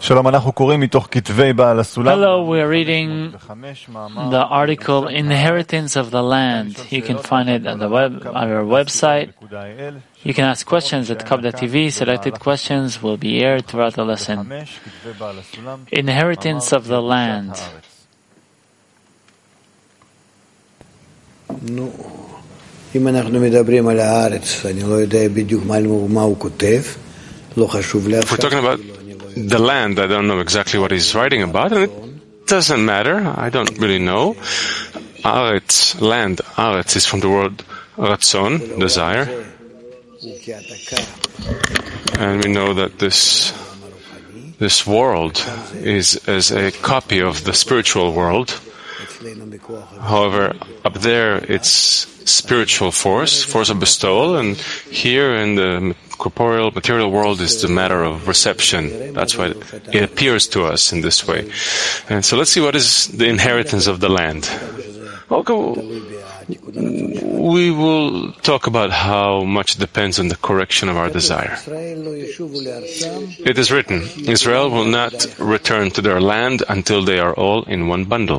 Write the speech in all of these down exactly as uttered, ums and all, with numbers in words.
Hello, we are reading the article Inheritance of the Land. You can find it on the web on our website. You can ask questions at kab dot t v. Selected questions will be aired throughout the lesson. Inheritance of the Land. אם אנחנו מדברים על הארץ, אני לא יודע בדיוק מה הוא כותב, לא חשוב לי. If we're talking about the land, I don't know exactly what he's writing about, and it doesn't matter. I don't really know. Aretz, land, Aretz is from the word ratzon, desire. And we know that this this world is as a copy of the spiritual world. However, up there it's spiritual force, force of bestowal, and here in the corporeal, material world is the matter of reception. That's why it appears to us in this way. And so let's see what is the inheritance of the land. Okay, we will talk about how much depends on the correction of our desire. It is written, Israel will not return to their land until they are all in one bundle.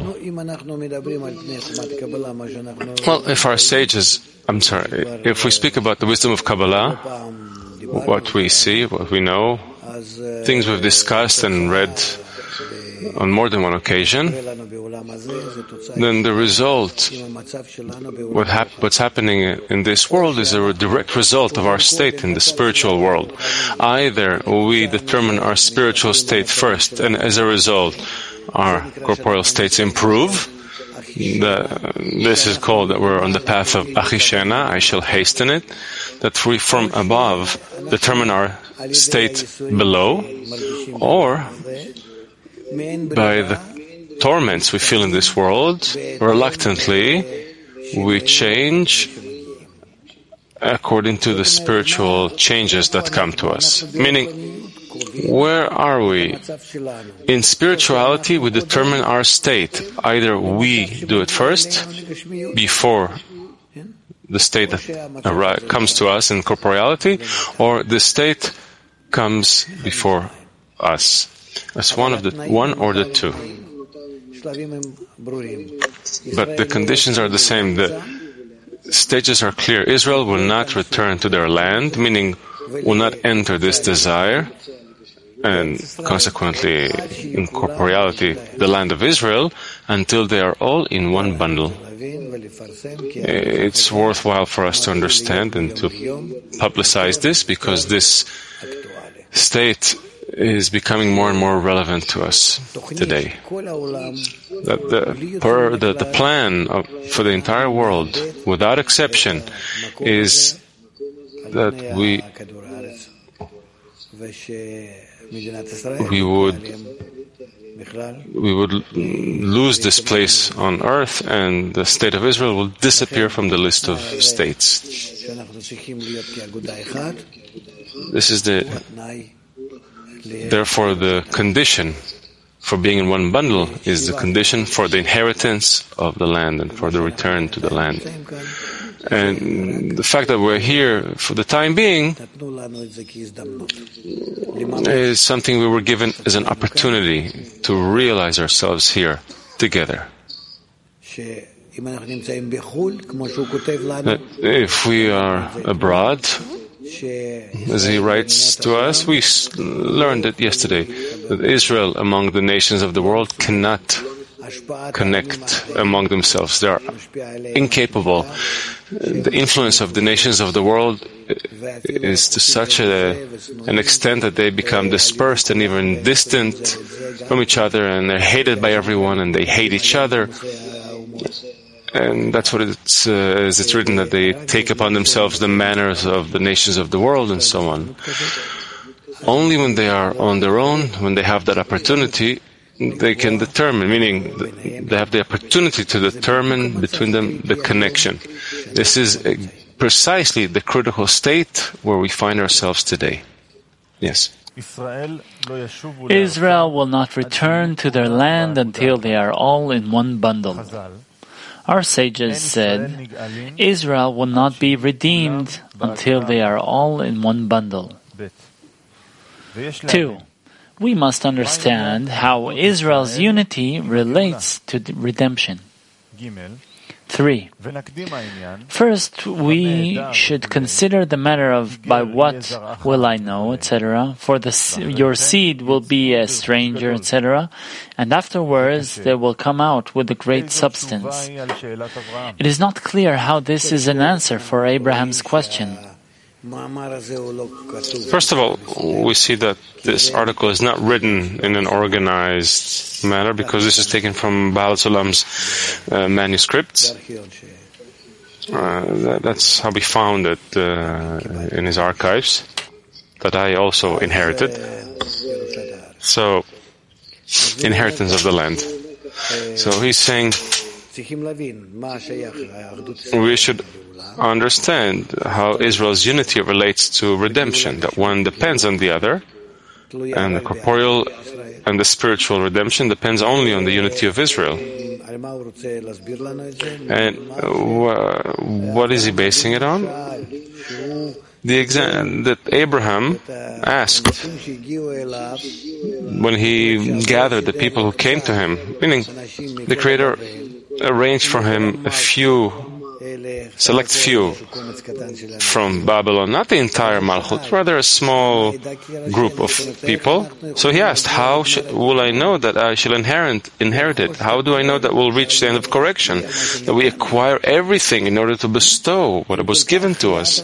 Well, if our sages, I'm sorry, if we speak about the wisdom of Kabbalah, what we see, what we know, things we've discussed and read on more than one occasion, then the result, what hap- what's happening in this world is a direct result of our state in the spiritual world. Either we determine our spiritual state first, and as a result, our corporeal states improve. The, this is called that we're on the path of Achishena, I shall hasten it, that we from above determine our state below, or by the torments we feel in this world, reluctantly we change according to the spiritual changes that come to us. Meaning, where are we? In spirituality, we determine our state. Either we do it first, before the state that comes to us in corporeality, or the state comes before us. As one of the one or the two. But the conditions are the same. The stages are clear. Israel will not return to their land, meaning will not enter this desire, and consequently in corporeality the land of Israel, until they are all in one bundle. It's worthwhile for us to understand and to publicize this, because this state is becoming more and more relevant to us today. That the, per, the, the plan of, for the entire world, without exception, is that we we would we would lose this place on earth, and the state of Israel will disappear from the list of states. This is the Therefore, the condition for being in one bundle is the condition for the inheritance of the land and for the return to the land. And the fact that we're here for the time being is something we were given as an opportunity to realize ourselves here together. That if we are abroad, as he writes to us, we learned it yesterday, that Israel among the nations of the world cannot connect among themselves. They are incapable. The influence of the nations of the world is to such a, an extent that they become dispersed and even distant from each other, and they're hated by everyone, and they hate each other. And that's what it's, uh, as it's written, that they take upon themselves the manners of the nations of the world and so on. Only when they are on their own, when they have that opportunity, they can determine, meaning they have the opportunity to determine between them the connection. This is uh, precisely the critical state where we find ourselves today. Yes. Israel will not return to their land until they are all in one bundle. Our sages said, Israel will not be redeemed until they are all in one bundle. Two, we must understand how Israel's unity relates to the redemption. Three. First, we should consider the matter of by what will I know, et cetera. For the, your seed will be a stranger, et cetera. And afterwards they will come out with a great substance. It is not clear how this is an answer for Abraham's question. First of all, we see that this article is not written in an organized manner because this is taken from Baal Sulam's uh, manuscripts. Uh, that, that's how we found it uh, in his archives that I also inherited. So, inheritance of the land. So he's saying we should understand how Israel's unity relates to redemption, that one depends on the other, and the corporeal and the spiritual redemption depends only on the unity of Israel. And uh, what is he basing it on? The exam that Abraham asked when he gathered the people who came to him, meaning the Creator arranged for him a few select few from Babylon, not the entire Malchut, rather a small group of people. So he asked, how sh- will I know that I shall inherit, inherit it? How do I know that we'll reach the end of correction? That we acquire everything in order to bestow what was given to us.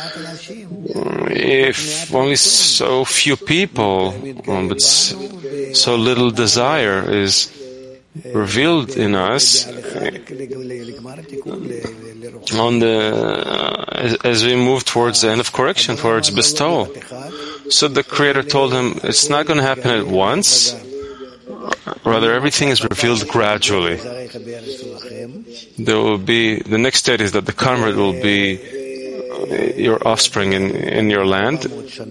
If only so few people, but so little desire is revealed in us on the uh, as, as we move towards the end of correction, towards bestowal. So the Creator told him it's not going to happen at once. Rather, everything is revealed gradually. There will be the next state is that the convert will be your offspring in in your land,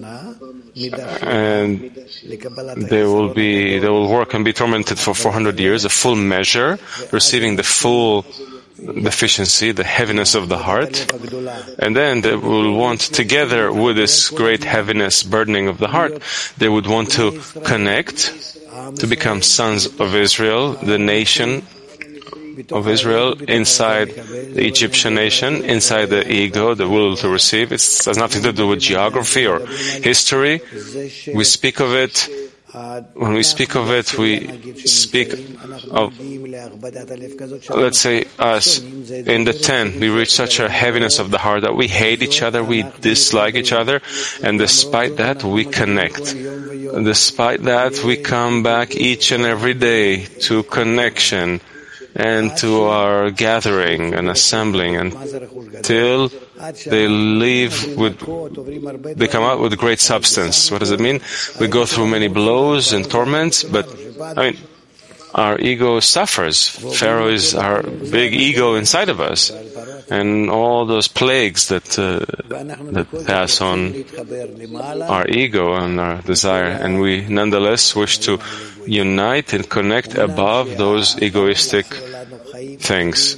and they will be they will work and be tormented for four hundred years, a full measure, receiving the full deficiency, the heaviness of the heart, and then they will want, together with this great heaviness, burdening of the heart, they would want to connect, to become sons of Israel, the nation of Israel, inside the Egyptian nation, inside the ego, the will to receive. It has nothing to do with geography or history. We speak of it. When we speak of it, we speak of, let's say, us. In the ten, we reach such a heaviness of the heart that we hate each other, we dislike each other, and despite that, we connect. Despite that, we come back each and every day to connection and to our gathering and assembling until they leave with, they come out with great substance. What does it mean? We go through many blows and torments, but, I mean, our ego suffers. Pharaoh is our big ego inside of us, and all those plagues that uh, that pass on our ego and our desire, and we nonetheless wish to unite and connect above those egoistic things.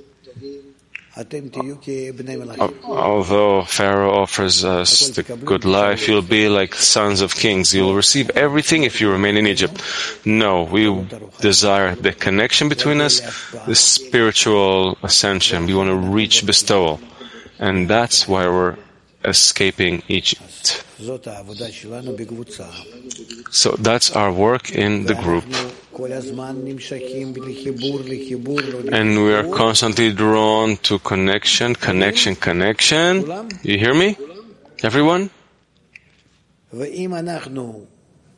Although Pharaoh offers us the good life, you'll be like sons of kings. You'll receive everything if you remain in Egypt. No, we desire the connection between us, the spiritual ascension. We want to reach bestowal. And that's why we're escaping Egypt. So that's our work in the group. And we are constantly drawn to connection, connection, connection. You hear me? Everyone? And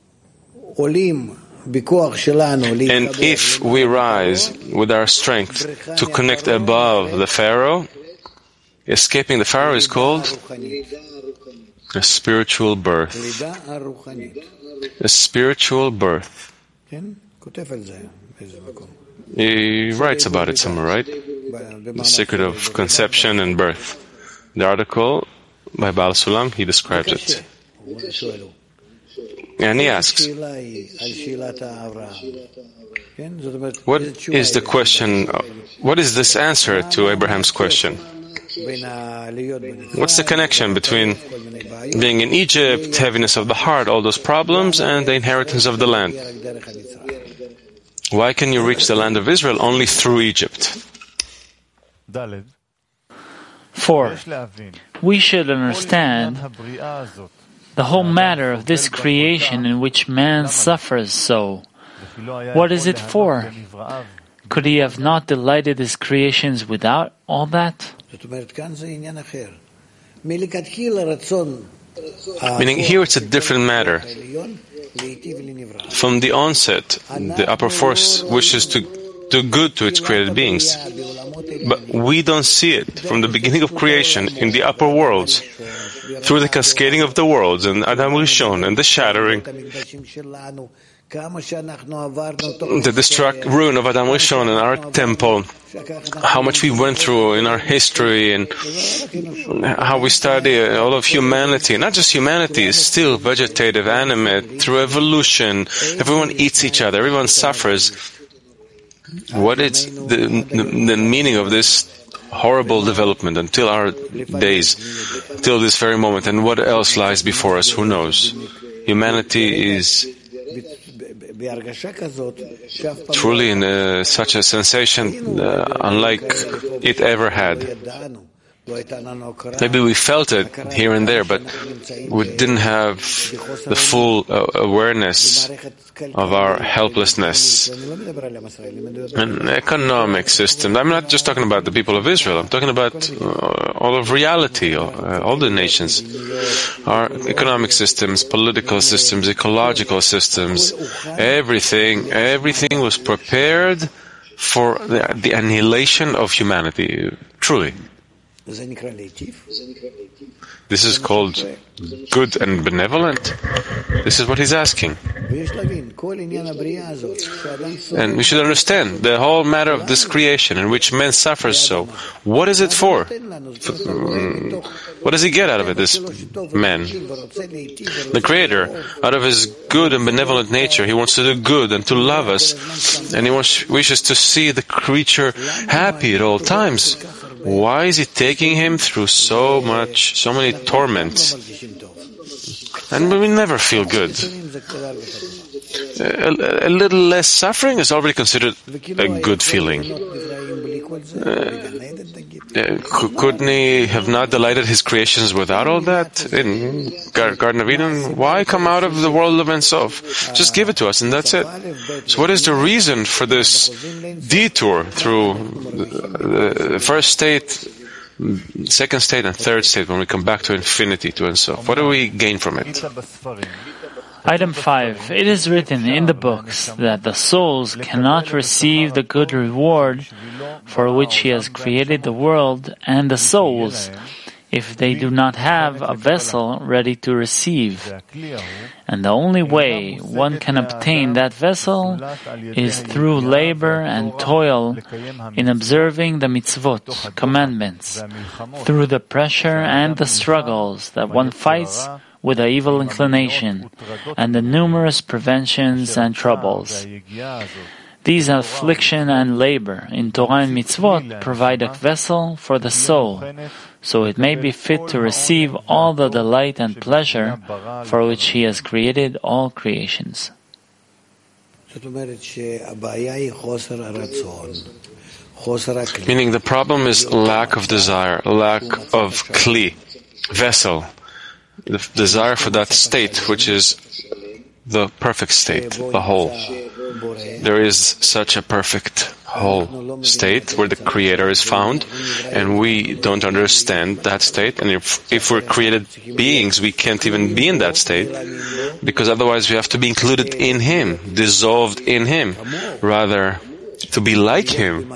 if we rise with our strength to connect above the Pharaoh, escaping the Pharaoh is called a spiritual birth. A spiritual birth. He writes about it somewhere, right? The secret of conception and birth. The article by Baal Sulam, he describes it. And he asks, what is the question, what is this answer to Abraham's question? What's the connection between being in Egypt, heaviness of the heart, all those problems, and the inheritance of the land? Why can you reach the land of Israel only through Egypt? Four. We should understand the whole matter of this creation in which man suffers so. What is it for? Could he have not delighted his creations without all that? Meaning here it's a different matter. From the onset, the upper force wishes to do good to its created beings. But we don't see it from the beginning of creation in the upper worlds, through the cascading of the worlds and Adam Rishon and the shattering, the destruct, ruin of Adam Rishon and our temple, how much we went through in our history and how we study all of humanity, not just humanity, still vegetative, animate, through evolution. Everyone eats each other, everyone suffers. What is the, the, the meaning of this horrible development until our days, till this very moment, and what else lies before us? Who knows? Humanity is truly in a, such a sensation uh, unlike it ever had. Maybe we felt it here and there, but we didn't have the full uh, awareness of our helplessness. An economic system. I'm not just talking about the people of Israel. I'm talking about uh, all of reality, uh, all the nations. Our economic systems, political systems, ecological systems, everything, everything was prepared for the, the annihilation of humanity. Truly. This is called good and benevolent. This is what he's asking. And we should understand the whole matter of this creation in which man suffers so. What is it for? What does he get out of it, this man? The Creator, out of his good and benevolent nature, he wants to do good and to love us. And he wants, wishes to see the creature happy at all times. Why is he taking him through so much, so many torments? And we never feel good. A, a little less suffering is already considered a good feeling. Uh, uh, couldn't he have not delighted his creations without all that? In Garden of Eden, why come out of the world of Ein Sof? Just give it to us and that's it. So what is the reason for this detour through the first state, second state and third state when we come back to infinity, to Ein Sof? What do we gain from it? Item five. It is written in the books that the souls cannot receive the good reward for which He has created the world and the souls if they do not have a vessel ready to receive. And the only way one can obtain that vessel is through labor and toil in observing the mitzvot, commandments, through the pressure and the struggles that one fights with the evil inclination and the numerous preventions and troubles. These affliction and labor in Torah and mitzvot provide a vessel for the soul, so it may be fit to receive all the delight and pleasure for which He has created all creations. Meaning the problem is lack of desire, lack of kli, vessel, the desire for that state, which is the perfect state, the whole. There is such a perfect whole state where the Creator is found, and we don't understand that state. And if, if we're created beings, we can't even be in that state, because otherwise we have to be included in Him, dissolved in Him, rather to be like Him,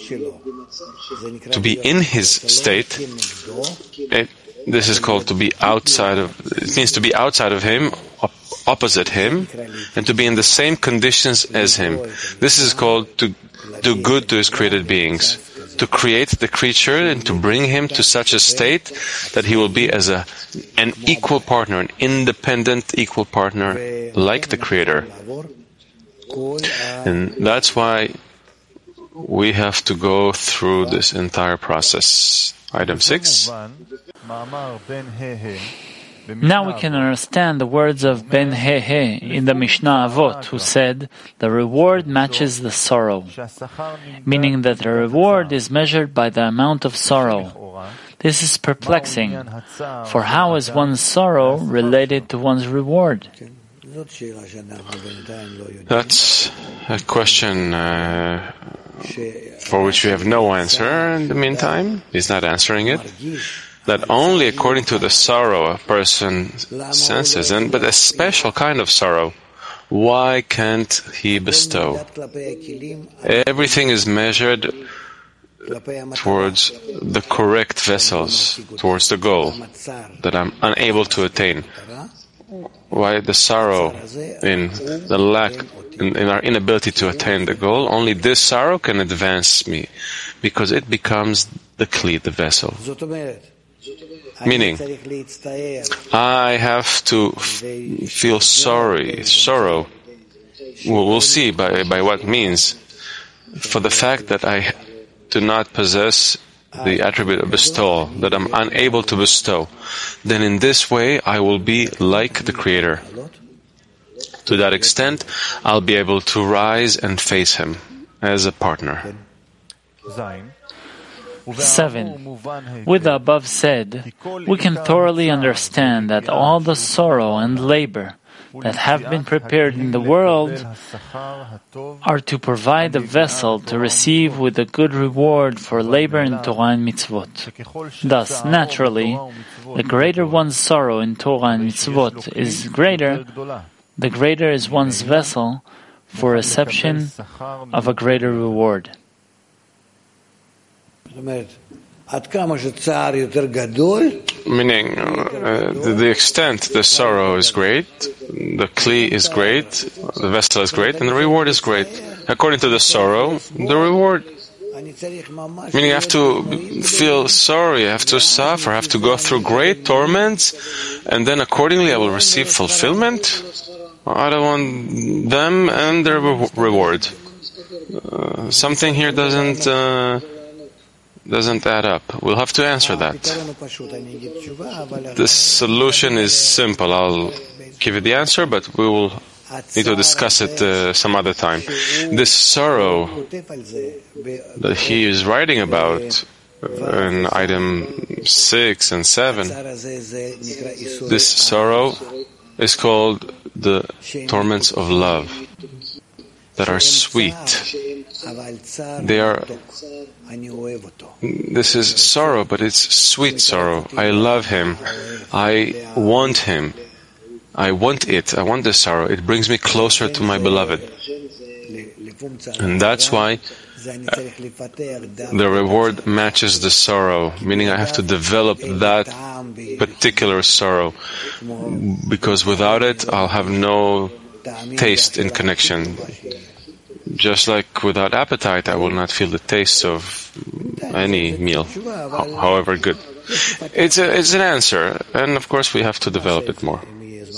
to be in His state. It, this is called to be outside of, it means to be outside of Him, opposite Him, and to be in the same conditions as Him. This is called to do good to His created beings, to create the creature and to bring him to such a state that he will be as a an equal partner, an independent equal partner like the Creator. And that's why we have to go through this entire process. Item six. Now we can understand the words of Ben Hehe in the Mishnah Avot, who said, the reward matches the sorrow, meaning that the reward is measured by the amount of sorrow. This is perplexing, for how is one's sorrow related to one's reward? That's a question uh, for which we have no answer in the meantime. He's not answering it. That only according to the sorrow a person senses, and but a special kind of sorrow. Why can't he bestow? Everything is measured towards the correct vessels, towards the goal that I'm unable to attain. Why the sorrow in the lack, in, in our inability to attain the goal? Only this sorrow can advance me, because it becomes the kli, the vessel. Meaning, I have to f- feel sorry, sorrow. We'll, we'll see by, by what means. For the fact that I do not possess the attribute of bestowal, that I'm unable to bestow, then in this way I will be like the Creator. To that extent, I'll be able to rise and face Him as a partner. Seven. With the above said, we can thoroughly understand that all the sorrow and labor that have been prepared in the world are to provide a vessel to receive with a good reward for labor in Torah and mitzvot. Thus, naturally, the greater one's sorrow in Torah and mitzvot is greater, the greater is one's vessel for reception of a greater reward. Meaning, uh, to the extent the sorrow is great, the kli is great, the vessel is great, and the reward is great. According to the sorrow, the reward. Meaning, I have to feel sorry, I have to suffer, I have to go through great torments, and then accordingly I will receive fulfillment. I don't want them and their re- reward. Uh, something here doesn't. Uh, doesn't add up. We'll have to answer that. The solution is simple. I'll give you the answer, but we will need to discuss it uh, some other time. This sorrow that he is writing about in item six and seven, this sorrow is called the torments of love that are sweet. They are. This is sorrow, but it's sweet sorrow. I love him. I want him. I want it. I want this sorrow. It brings me closer to my beloved. And that's why uh, the reward matches the sorrow, meaning I have to develop that particular sorrow, because without it, I'll have no taste in connection. Just like without appetite, I will not feel the taste of any meal, however good. It's a, it's an answer, and of course we have to develop it more.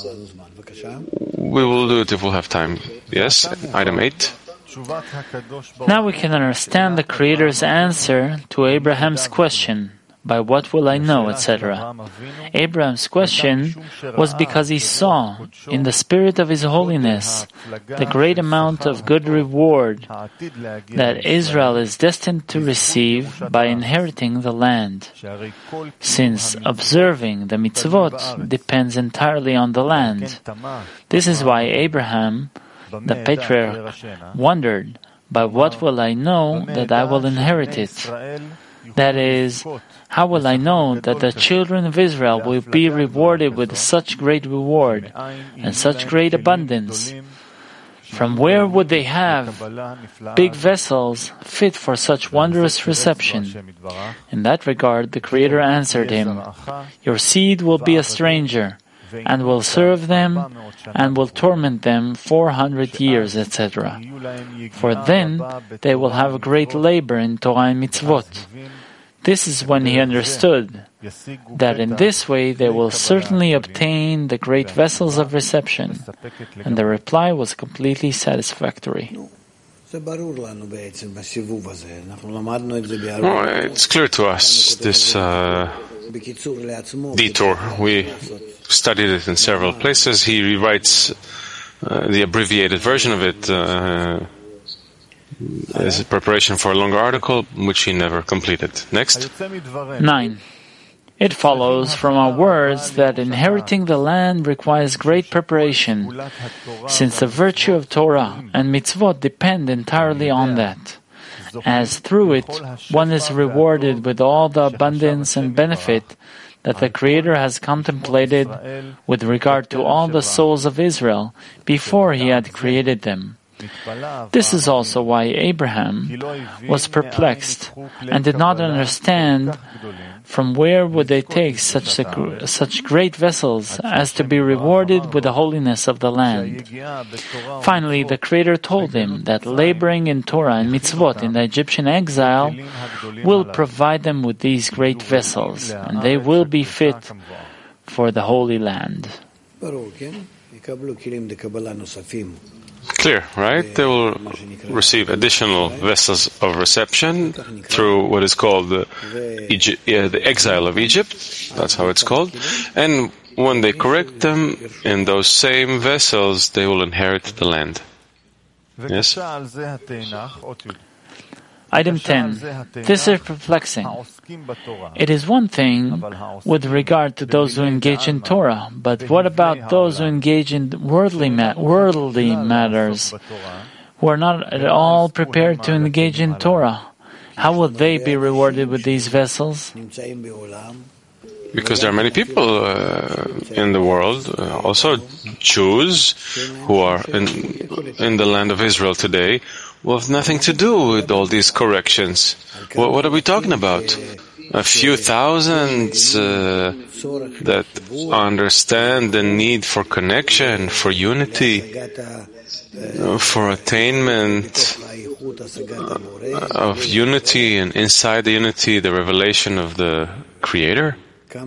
We will do it if we'll have time. Yes, item eight. Now we can understand the Creator's answer to Abraham's question, by what will I know, et cetera. Abraham's question was because he saw, in the spirit of his holiness, the great amount of good reward that Israel is destined to receive by inheriting the land, since observing the mitzvot depends entirely on the land. This is why Abraham, the patriarch, wondered, by what will I know that I will inherit it? That is, how will I know that the children of Israel will be rewarded with such great reward and such great abundance? From where would they have big vessels fit for such wondrous reception? In that regard, the Creator answered him, your seed will be a stranger, and will serve them, and will torment them four hundred years, et cetera. For then they will have great labor in Torah and mitzvot. This is when he understood that in this way they will certainly obtain the great vessels of reception, and the reply was completely satisfactory. Well, it's clear to us, this uh, detour. We studied it in several places. He rewrites uh, the abbreviated version of it uh, as a preparation for a longer article, which he never completed. Next. Nine. It follows from our words that inheriting the land requires great preparation, since the virtue of Torah and mitzvot depend entirely on that, as through it one is rewarded with all the abundance and benefit that the Creator has contemplated with regard to all the souls of Israel before He had created them. This is also why Abraham was perplexed and did not understand from where would they take such a, such great vessels as to be rewarded with the holiness of the land. Finally, the Creator told him that laboring in Torah and mitzvot in the Egyptian exile will provide them with these great vessels, and they will be fit for the Holy Land. Clear, right? They will receive additional vessels of reception through what is called the, Egypt, yeah, the exile of Egypt. That's how it's called. And when they correct them in those same vessels, they will inherit the land. Yes? Item ten. This is perplexing. It is one thing with regard to those who engage in Torah, but what about those who engage in worldly, ma- worldly matters, who are not at all prepared to engage in Torah? How will they be rewarded with these vessels? Because there are many people uh, in the world, uh, also Jews, who are in, in the land of Israel today, who have nothing to do with all these corrections. What, what are we talking about? A few thousands uh, that understand the need for connection, for unity, uh, for attainment uh, of unity, and inside the unity, the revelation of the Creator. A,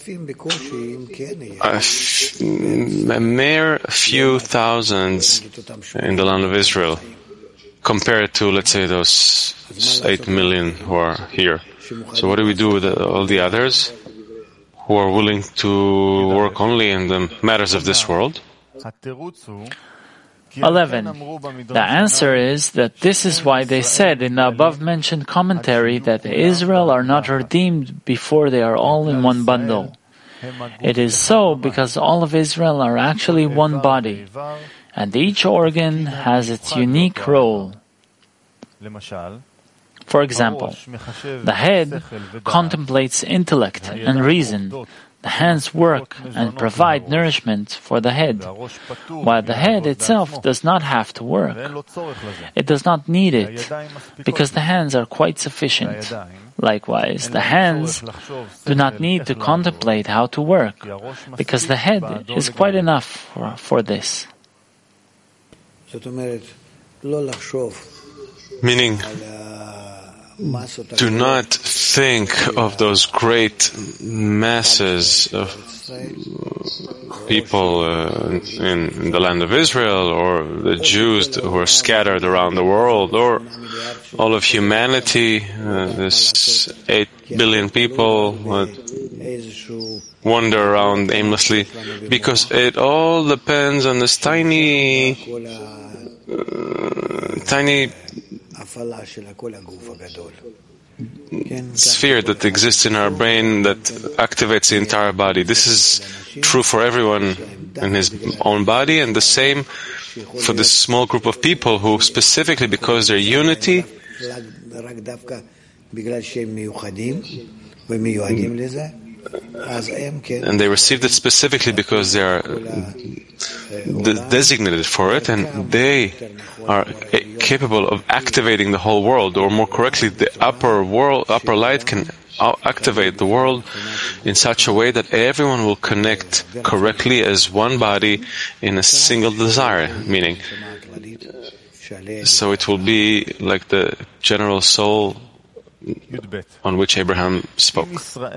f- a mere few thousands in the land of Israel, compared to, let's say, those eight million who are here. So what do we do with the, all the others who are willing to work only in the matters of this world? eleven. The answer is that this is why they said in the above-mentioned commentary that Israel are not redeemed before they are all in one bundle. It is so because all of Israel are actually one body, and each organ has its unique role. For example, the head contemplates intellect and reason. The hands work and provide nourishment for the head, while the head itself does not have to work. It does not need it, because the hands are quite sufficient. Likewise, the hands do not need to contemplate how to work, because the head is quite enough for, for this. Meaning, do not think of those great masses of people uh, in, in the land of Israel, or the Jews who are scattered around the world, or all of humanity, uh, this eight billion people that wander around aimlessly, because it all depends on this tiny, uh, tiny sphere that exists in our brain that activates the entire body. This is true for everyone in his own body, and the same for this small group of people who, specifically because their unity, and they received it specifically because they are de- designated for it, and they are capable of activating the whole world, or more correctly, the upper world, upper light can activate the world in such a way that everyone will connect correctly as one body in a single desire, meaning, so it will be like the general soul on which Abraham spoke.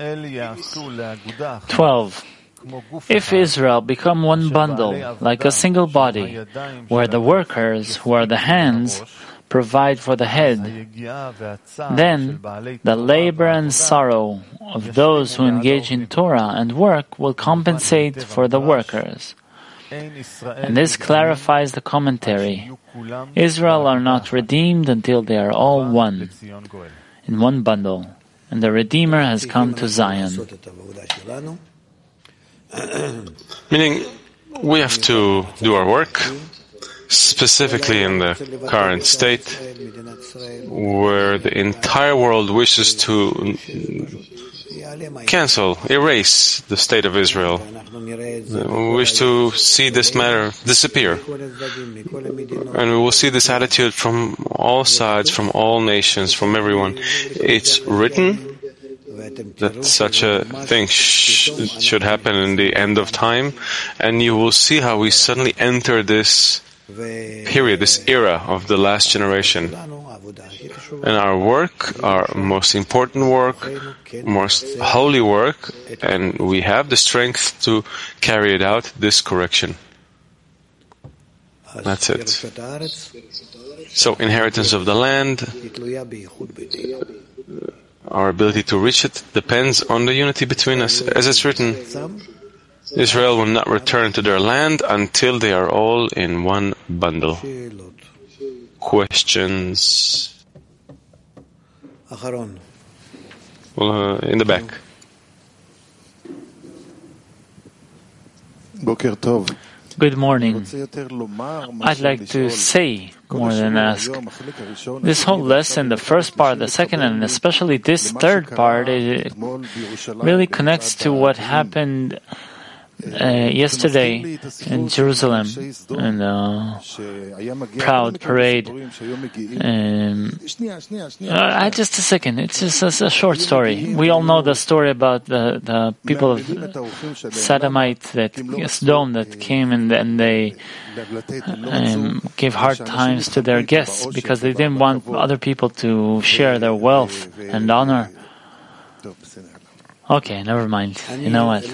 twelve. If Israel become one bundle, like a single body, where the workers, who are the hands, provide for the head. Then the labor and sorrow of those who engage in Torah and work will compensate for the workers. And this clarifies the commentary. Israel are not redeemed until they are all one, in one bundle, and the Redeemer has come to Zion. Meaning, we have to do our work, specifically in the current state, where the entire world wishes to cancel, erase the state of Israel. We wish to see this matter disappear. And we will see this attitude from all sides, from all nations, from everyone. It's written that such a thing sh- should happen in the end of time, and you will see how we suddenly enter this period, this era of the last generation. And our work, our most important work, most holy work, and we have the strength to carry it out, this correction. That's it. So, inheritance of the land, our ability to reach it depends on the unity between us. As it's written, Israel will not return to their land until they are all in one bundle. Questions? Well, uh, in the back. Good morning. I'd like to say more than ask. This whole lesson, the first part, the second, and especially this third part, it really connects to what happened Uh, yesterday in Jerusalem, in the proud parade. Um, uh, just a second, it's just a, a short story. We all know the story about the, the people of Sodomite, that Sodom, that came and, and they um, gave hard times to their guests because they didn't want other people to share their wealth and honor. Okay, never mind. You know what?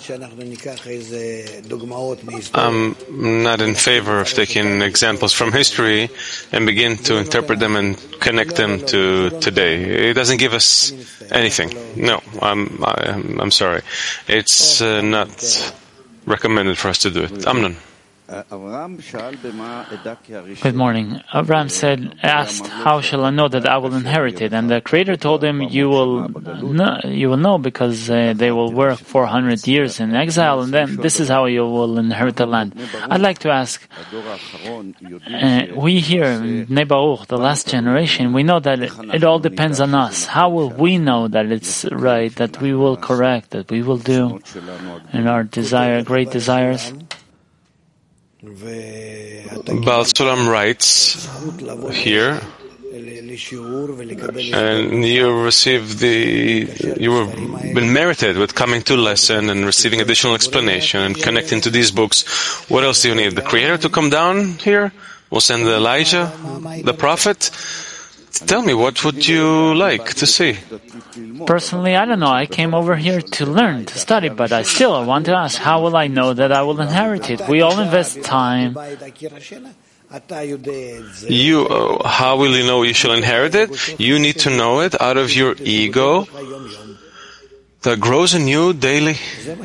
I'm not in favor of taking examples from history and begin to interpret them and connect them to today. It doesn't give us anything. No, I'm I'm, I'm sorry. It's uh, not recommended for us to do it. Amnon. Good morning. Abraham said, asked, "How shall I know that I will inherit it?" And the Creator told him, "You will know, you will know because uh, they will work four hundred years in exile, and then this is how you will inherit the land." I'd like to ask, uh, we here in Bnei Baruch, the last generation, we know that it, it all depends on us. How will we know that it's right, that we will correct, that we will do in our desire, great desires? Baal Sulam writes here, and you receive the, you have been merited with coming to lesson and receiving additional explanation and connecting to these books. What else do you need? The Creator to come down here? We'll send Elijah, the prophet? Tell me, what would you like to see? Personally, I don't know. I came over here to learn, to study, but I still want to ask, how will I know that I will inherit it? We all invest time. You, uh, how will you know you shall inherit it? You need to know it out of your ego that grows in you daily.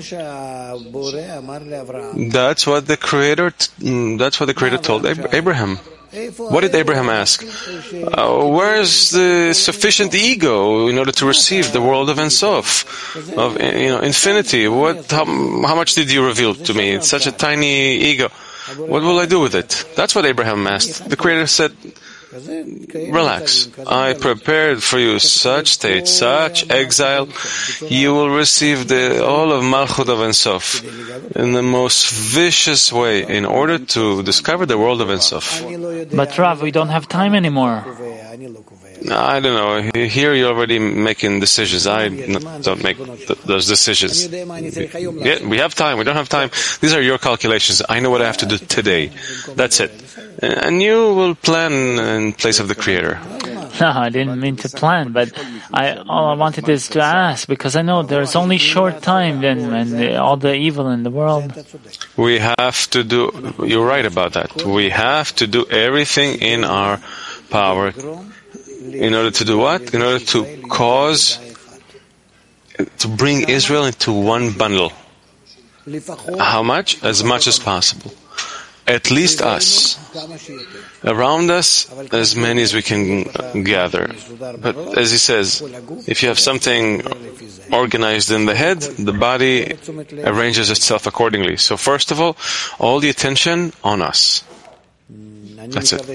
That's what the Creator, that's what the Creator told Abraham. What did Abraham ask? Uh, where is the sufficient ego in order to receive the world of Ein Sof, of you know infinity? What? How, how much did you reveal to me? It's such a tiny ego. What will I do with it? That's what Abraham asked. The Creator said, "Relax. I prepared for you such state, such exile. You will receive the all of Malchut of Ein Sof in the most vicious way in order to discover the world of Ein Sof." But Rav, we don't have time anymore. I don't know. Here you're already making decisions. I don't make th- those decisions. Yeah, we have time. We don't have time. These are your calculations. I know what I have to do today. That's it. And you will plan in place of the Creator. No, I didn't mean to plan, but I all I wanted is to ask, because I know there's only short time then and the, all the evil in the world. We have to do, you're right about that. We have to do everything in our power. In order to do what? In order to cause, to bring Israel into one bundle. How much? As much as possible. At least us. Around us, as many as we can gather. But as he says, if you have something organized in the head, the body arranges itself accordingly. So first of all, all the attention on us. That's it.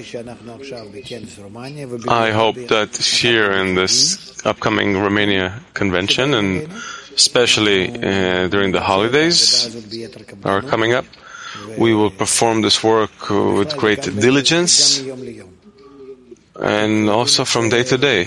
I hope that here in this upcoming Romania convention, and especially uh, during the holidays that are coming up, we will perform this work with great diligence and also from day to day.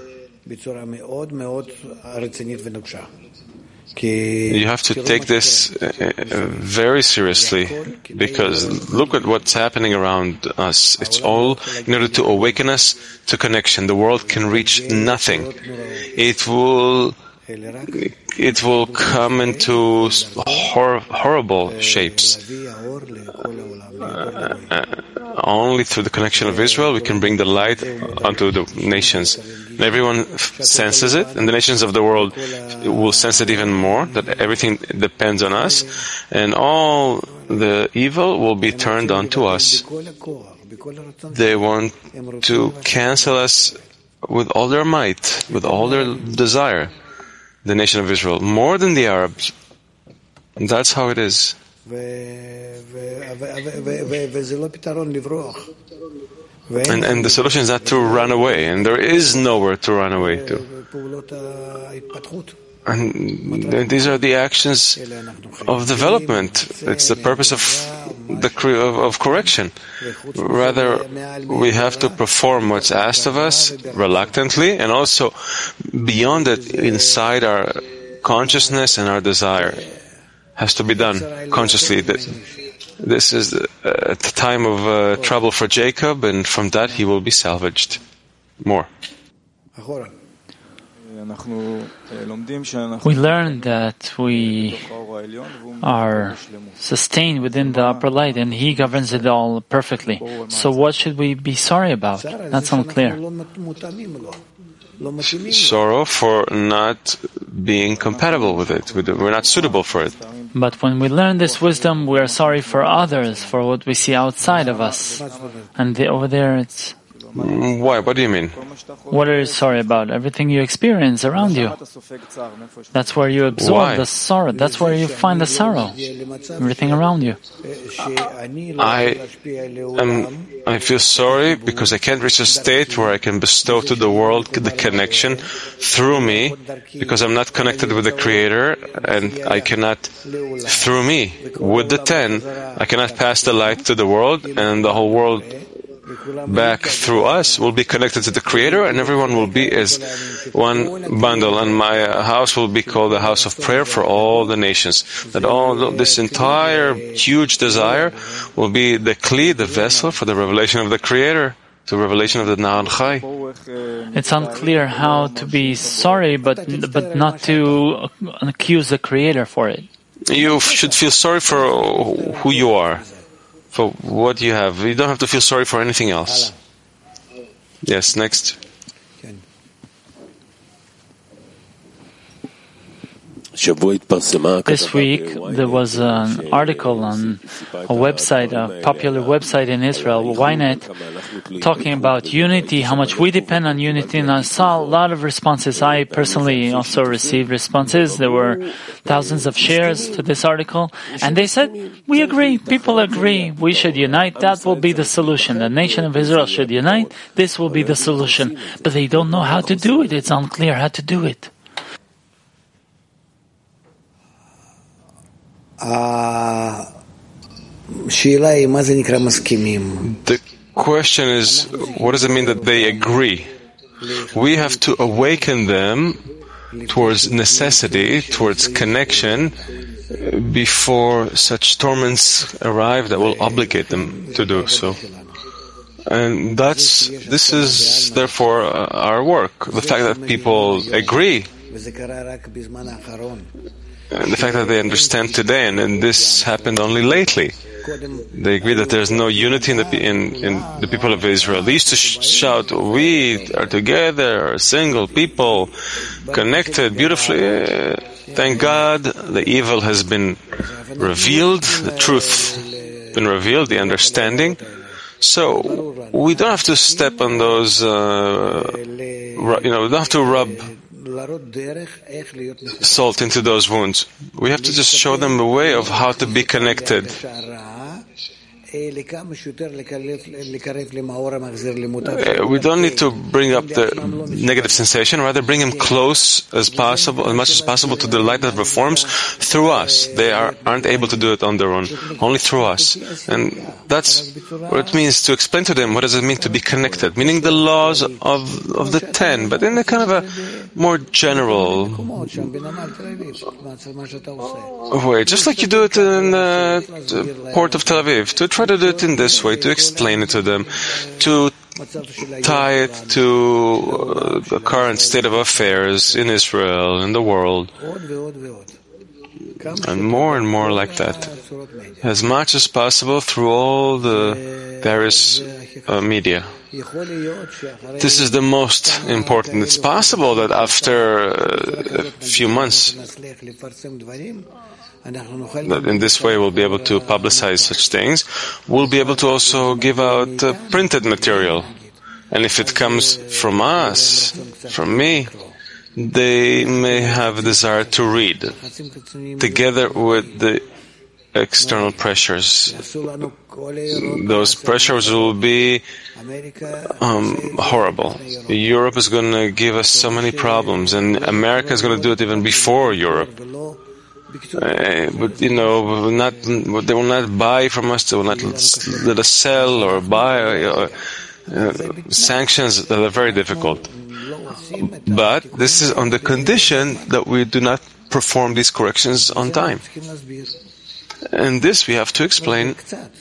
You have to take this very seriously, because look at what's happening around us. It's all in order to awaken us to connection. The world can reach nothing. It will it will come into hor- horrible shapes. Uh, only through the connection of Israel we can bring the light onto the nations. And everyone senses it, and the nations of the world will sense it even more, that everything depends on us, and all the evil will be turned onto us. They want to cancel us with all their might, with all their desire, the nation of Israel, more than the Arabs. And that's how it is. And, and the solution is not to run away, and there is nowhere to run away to. And these are the actions of development. It's the purpose of the of, of correction. Rather, we have to perform what's asked of us reluctantly, and also beyond it, inside our consciousness and our desire, has to be done consciously. This is a time of uh, trouble for Jacob, and from that he will be salvaged more. We learn that we are sustained within the upper light, and He governs it all perfectly. So what should we be sorry about? That's unclear. Sorrow for not being compatible with it. We're not suitable for it. But when we learn this wisdom, we are sorry for others, for what we see outside of us. And the, over there it's... Why? What do you mean? What are you sorry about? Everything you experience around you. That's where you absorb Why? the sorrow. That's where you find the sorrow. Everything around you. I am, I feel sorry because I can't reach a state where I can bestow to the world the connection through me, because I'm not connected with the Creator, and I cannot, through me, with the ten, I cannot pass the light to the world, and the whole world back through us will be connected to the Creator, and everyone will be as one bundle, and my house will be called the house of prayer for all the nations. That all this entire huge desire will be the kli, the vessel for the revelation of the Creator, the revelation of the Na'an Chai. It's unclear how to be sorry, but but not to accuse the Creator for it. You should feel sorry for who you are, for what you have. You don't have to feel sorry for anything else. Yes, next. This week there was an article on a website, a popular website in Israel, Ynet, talking about unity, how much we depend on unity, and I saw a lot of responses. I personally also received responses. There were thousands of shares to this article, and they said, we agree, people agree, we should unite, that will be the solution. The nation of Israel should unite, this will be the solution. But they don't know how to do it, it's unclear how to do it. The question is, what does it mean that they agree? We have to awaken them towards necessity, towards connection, before such torments arrive that will obligate them to do so. And that's, this is therefore our work. The fact that people agree, and the fact that they understand today, and, and this happened only lately. They agree that there's no unity in the, in, in the people of Israel. They used to sh- shout, we are together, a single people, connected beautifully. Thank God, the evil has been revealed, the truth been revealed, the understanding. So we don't have to step on those, uh, ru- you know, we don't have to rub salt into those wounds. We have to just show them a way of how to be connected. Uh, we don't need to bring up the negative sensation, rather bring them close as possible, as much as possible to the light that reforms through us. They are, aren't able to do it on their own, only through us. And that's what it means to explain to them what does it mean to be connected, meaning the laws of, of the ten, but in a kind of a more general way, just like you do it in the port of Tel Aviv, to try to do it in this way, to explain it to them, to tie it to uh, the current state of affairs in Israel, in the world, and more and more like that, as much as possible through all the various uh, media. This is the most important. It's possible that after uh, a few months, that in this way we'll be able to publicize such things. We'll be able to also give out uh, printed material. And if it comes from us, from me, they may have a desire to read, together with the external pressures. Those pressures will be um, horrible. Europe is going to give us so many problems, and America is going to do it even before Europe. Uh, but you know, will not, they will not buy from us. They will not let us sell or buy. Uh, uh, sanctions that are very difficult. But this is on the condition that we do not perform these corrections on time. And this we have to explain.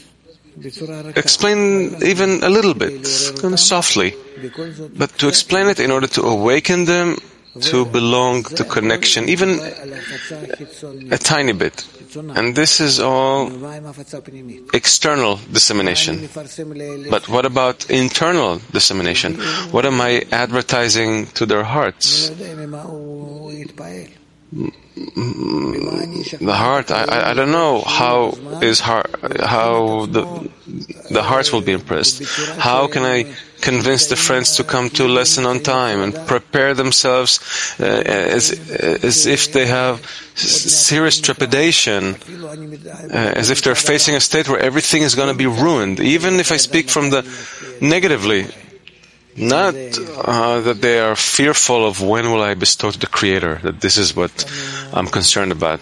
Explain even a little bit, kind of softly, but to explain it in order to awaken them to belong to connection, even a tiny bit. And this is all external dissemination. But what about internal dissemination? What am I advertising to their hearts? The heart, I, I don't know how is heart, how the the hearts will be impressed. How can I convince the friends to come to lesson on time and prepare themselves uh, as as if they have serious trepidation, uh, as if they're facing a state where everything is going to be ruined. Even if I speak from the negatively. Not uh, that they are fearful of when will I bestow to the Creator, that this is what I'm concerned about.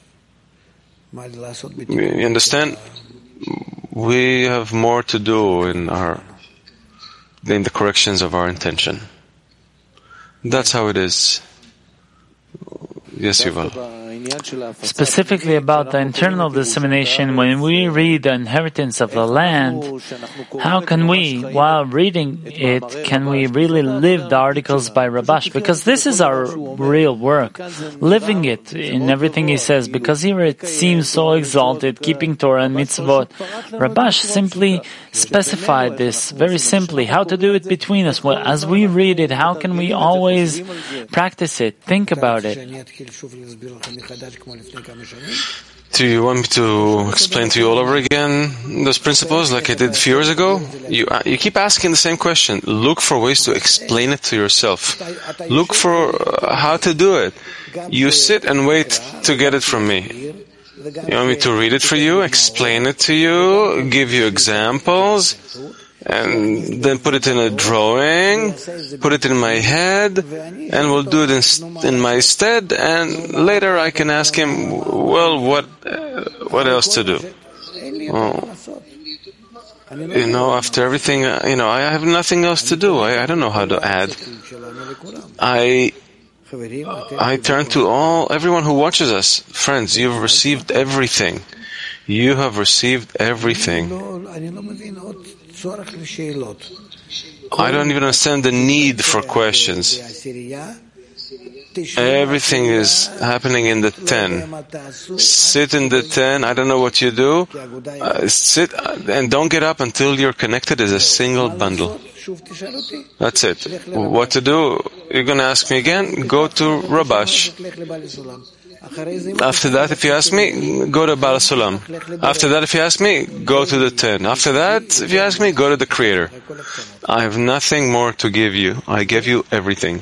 You understand? We have more to do in our in the corrections of our intention. That's how it is. Yes, Yuval. Specifically about the internal dissemination, when we read the inheritance of the land, how can we, while reading it, can we really live the articles by Rabash? Because this is our real work, living it in everything he says, because here it seems so exalted, keeping Torah and mitzvot. Rabash simply specified this very simply, how to do it between us. Well, as we read it, how can we always practice it, think about it? Do you want me to explain to you all over again those principles like I did a few years ago? You, uh, you keep asking the same question. Look for ways to explain it to yourself. Look for uh, how to do it. You sit and wait to get it from me. You want me to read it for you, explain it to you, give you examples, and then put it in a drawing, put it in my head, and we'll do it in, in my stead, and later I can ask him, well, what uh, what else to do? Oh. You know, after everything, uh, you know, I have nothing else to do. I, I don't know how to add. I I turn to all everyone who watches us. Friends, you've received everything. You have received everything. I don't even understand the need for questions. Everything is happening in the ten. Sit in the ten. I don't know what you do. Uh, sit and don't get up until you're connected as a single bundle. That's it. What to do? You're going to ask me again? Go to Rabash. After that, if you ask me, go to Baal Sulam. After that, if you ask me, go to the ten. After that, if you ask me, go to the Creator. I have nothing more to give you. I give you everything.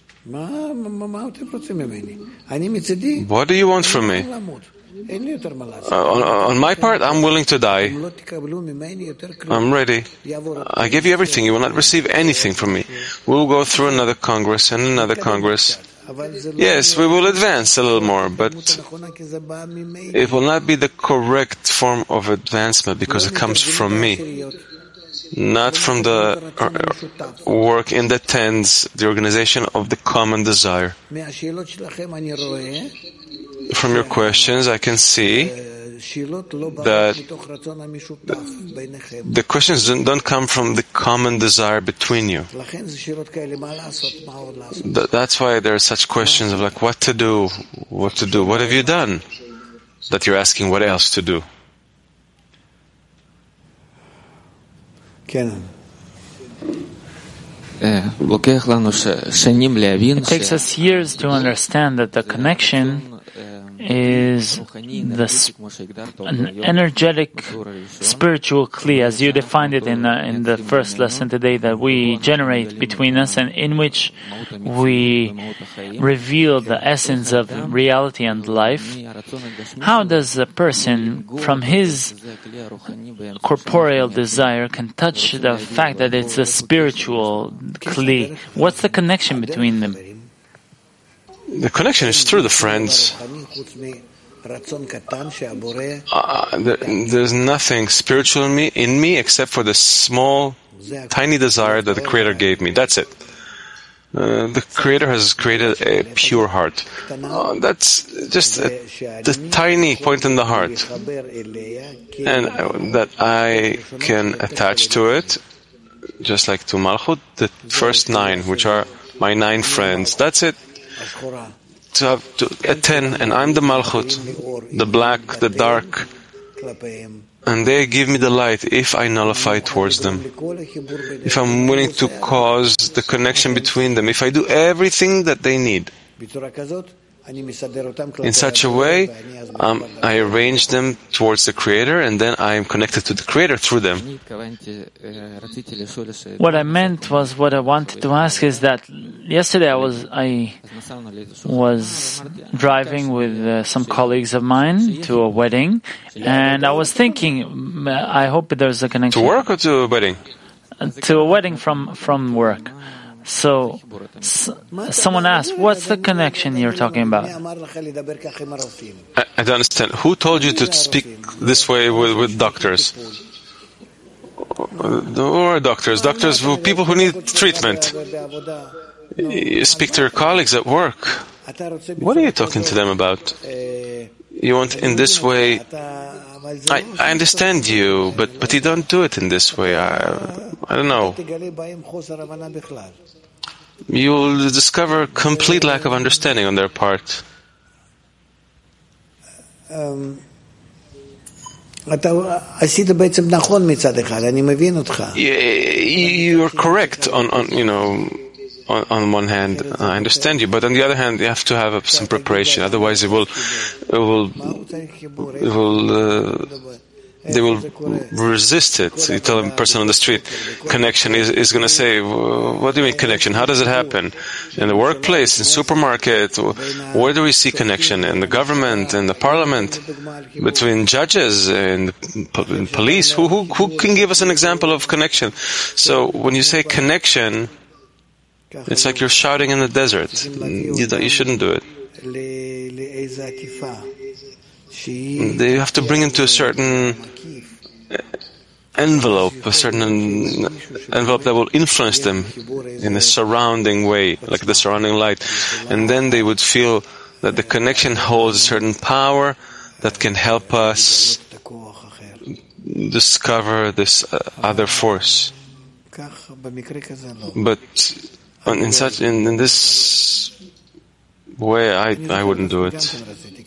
What do you want from me? Uh, on, on my part, I'm willing to die. I'm ready. I give you everything. You will not receive anything from me. We'll go through another Congress and another Congress. Yes, we will advance a little more, but it will not be the correct form of advancement because it comes from me, not from the work in the tens, the organization of the common desire. From your questions, I can see that the questions don't, don't come from the common desire between you. That's why there are such questions of like what to do, what to do, what have you done, that you're asking what else to do. It takes us years to understand that the connection is the sp- an energetic spiritual kli, as you defined it in the, in the first lesson today, that we generate between us and in which we reveal the essence of reality and life. How does a person from his corporeal desire can touch the fact that it's a spiritual kli? What's the connection between them? The connection is through the friends. Uh, there, there's nothing spiritual in me, in me except for the small, tiny desire that the Creator gave me. That's it. Uh, the Creator has created a pure heart. Uh, that's just a, the tiny point in the heart. And uh, that I can attach to it, just like to Malchut, the first nine, which are my nine friends. That's it. To have to, a ten, and I'm the Malchut, the black, the dark, and they give me the light if I nullify towards them. If I'm willing to cause the connection between them, if I do everything that they need. In such a way, um, I arrange them towards the Creator, and then I am connected to the Creator through them. What I meant was, what I wanted to ask is that yesterday I was I was driving with uh, some colleagues of mine to a wedding, and I was thinking, I hope there's a connection. To work or to a wedding? To a wedding from from work. So, s- someone asked, what's the connection you're talking about? I, I don't understand. Who told you to speak this way with, with doctors? Or doctors? Doctors, who, people who need treatment. You speak to your colleagues at work. What are you talking to them about? You want in this way... I, I understand you, but, but you don't do it in this way. I, I don't know. You'll discover complete lack of understanding on their part. Um, you're correct on, on you know, on, on one hand, I understand you, but on the other hand, you have to have uh, some preparation. Otherwise, it will, it will, it will. Uh, They will resist it. You tell a person on the street, connection is, is going to say, what do you mean connection? How does it happen? In the workplace, in supermarket, where do we see connection? In the government, in the parliament, between judges and police? Who, who, who can give us an example of connection? So when you say connection, it's like you're shouting in the desert. You, you shouldn't do it. They have to bring into a certain envelope, a certain envelope that will influence them in a surrounding way, like the surrounding light. And then they would feel that the connection holds a certain power that can help us discover this uh, other force. But in such, in, in this way, I, I wouldn't do it.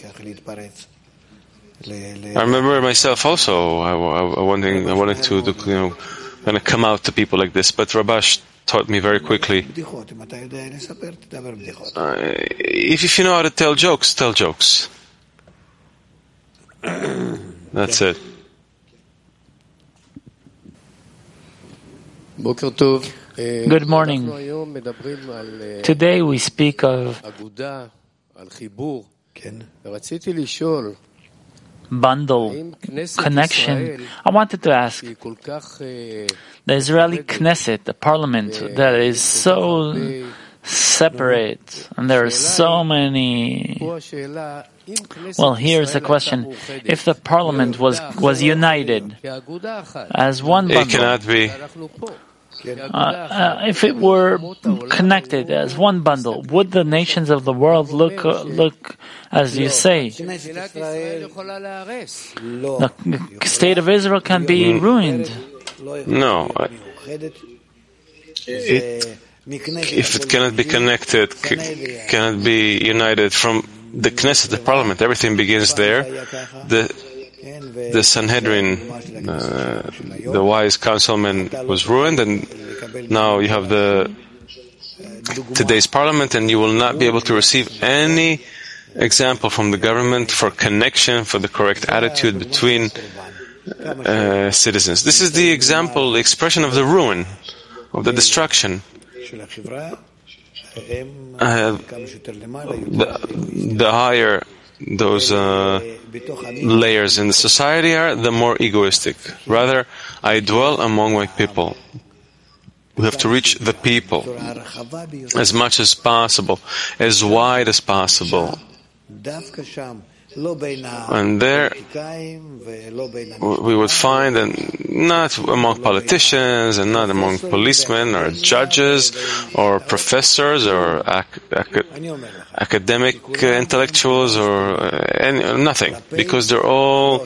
I remember myself also, I, I, I, wanting, I wanted to, to, you know, kind of come out to people like this, but Rabash taught me very quickly. Uh, if, if you know how to tell jokes, tell jokes. That's it. Good morning. Today we speak of bundle, connection. I wanted to ask, the Israeli Knesset, the parliament, that is so separate, and there are so many... Well, here's the question. If the parliament was, was united as one bundle... It cannot be. Uh, uh, if it were connected as one bundle, would the nations of the world look uh, look as you say? The state of Israel can be ruined. No. It, if it cannot be connected, c- cannot be united from the Knesset, the parliament, everything begins there. The The Sanhedrin, uh, the wise councilman, was ruined, and now you have the today's parliament, and you will not be able to receive any example from the government for connection, for the correct attitude between uh, citizens. This is the example, the expression of the ruin, of the destruction. Uh, the, the higher those uh, layers in the society are, the more egoistic. Rather, I dwell among my people. We have to reach the people as much as possible, as wide as possible. And there we would find, and not among politicians, and not among policemen, or judges, or professors, or ac- ac- academic uh, intellectuals, or uh, any, nothing, because they're all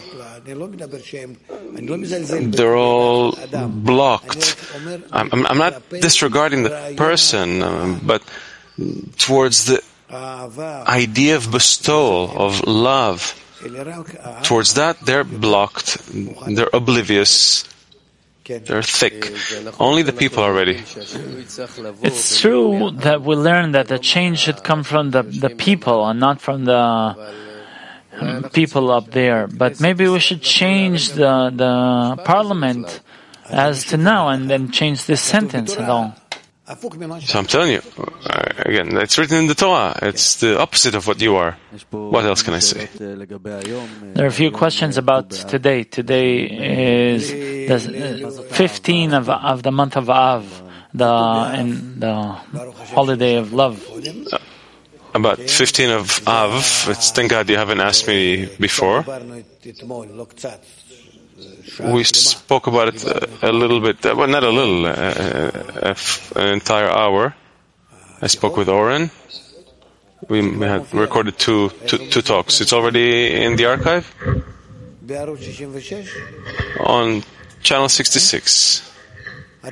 they're all blocked. I'm, I'm, I'm not disregarding the person, um, but towards the idea of bestowal, of love, towards that they're blocked, they're oblivious, they're thick. Only the people are ready. It's true that we learn that the change should come from the, the people and not from the um, people up there. But maybe we should change the, the parliament as to now and then change this sentence at all. So I'm telling you, uh, again, it's written in the Torah. It's the opposite of what you are. What else can I say? There are a few questions about today. Today is the fifteenth of, of the month of Av, the in the holiday of love. Uh, about fifteenth of Av. It's, thank God you haven't asked me before. We spoke about it a, a little bit, well, not a little, uh, uh, an entire hour. I spoke with Oren. We had recorded two, two, two talks. It's already in the archive? On channel sixty-six. Uh,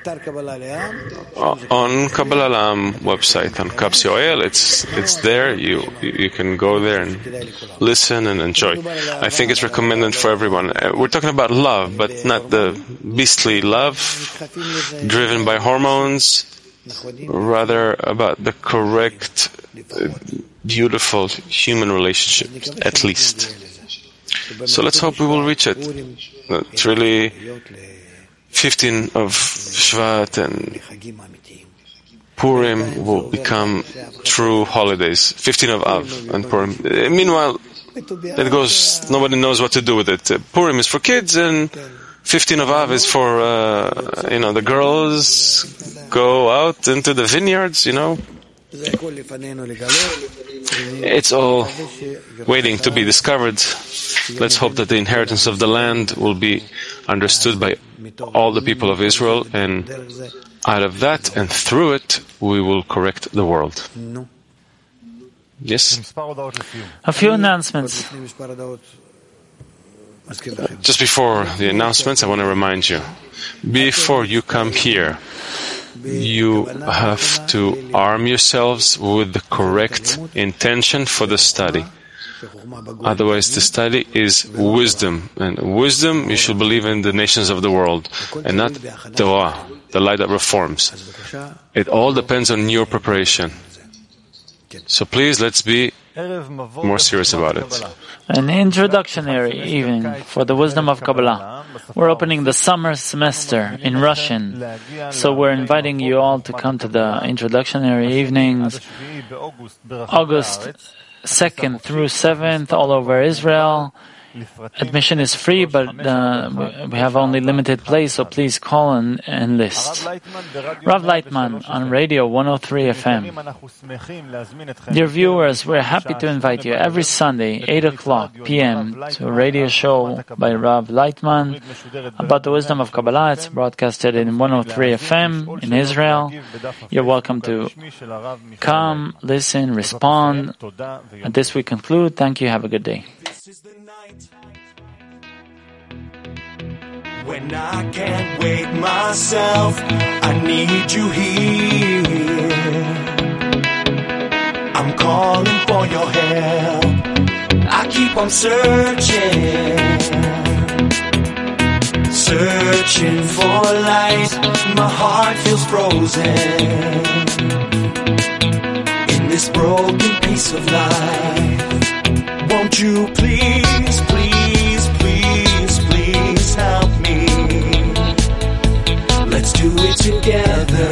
on Kabbalah Lam website, on Kab Yoel, it's it's there. You you can go there and listen and enjoy. I think it's recommended for everyone. Uh, we're talking about love, but not the beastly love driven by hormones. Rather about the correct, uh, beautiful human relationship, at least. So let's hope we will reach it. Uh, it's really fifteenth of Shvat and Purim will become true holidays. fifteenth of Av and Purim. Uh, meanwhile, it goes, nobody knows what to do with it. Uh, Purim is for kids and fifteenth of Av is for, uh, you know, the girls go out into the vineyards, you know. It's all waiting to be discovered. Let's hope that the inheritance of the land will be understood by all the people of Israel, and out of that and through it, we will correct the world. Yes? A few announcements. Just before the announcements, I want to remind you, before you come here, you have to arm yourselves with the correct intention for the study. Otherwise, the study is wisdom. And wisdom, you should believe in the nations of the world, and not Torah, the light that reforms. It all depends on your preparation. So please, let's be more serious about it. An introductory evening for the wisdom of Kabbalah. We're opening the summer semester in Russian, so we're inviting you all to come to the introductory evenings, August second through seventh, all over Israel. Admission is free, but uh, we have only limited place, so please call and enlist. Rav Leitman on Radio one oh three F M. Dear viewers, we're happy to invite you every Sunday, eight o'clock p m to a radio show by Rav Leitman about the wisdom of Kabbalah. It's broadcasted in one oh three F M in Israel. You're welcome to come, listen, respond. At this we conclude. Thank you. Have a good day. When I can't wake myself, I need you here. I'm calling for your help. I keep on searching, searching for light. My heart feels frozen in this broken piece of life. Won't you please, please, please, please help me? Let's do it together.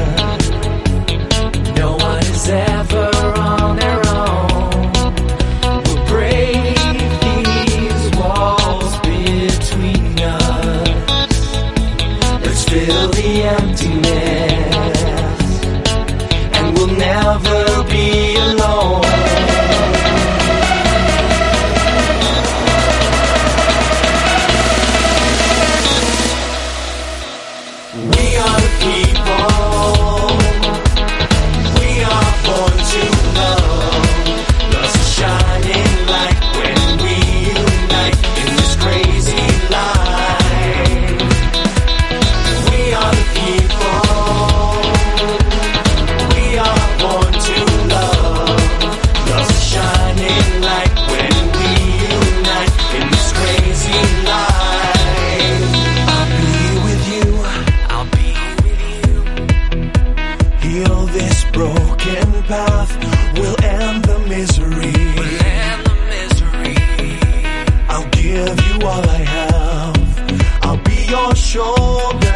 No one is ever on their own. We'll break these walls between us. Let's fill the emptiness, and we'll never be alone. Shoulder.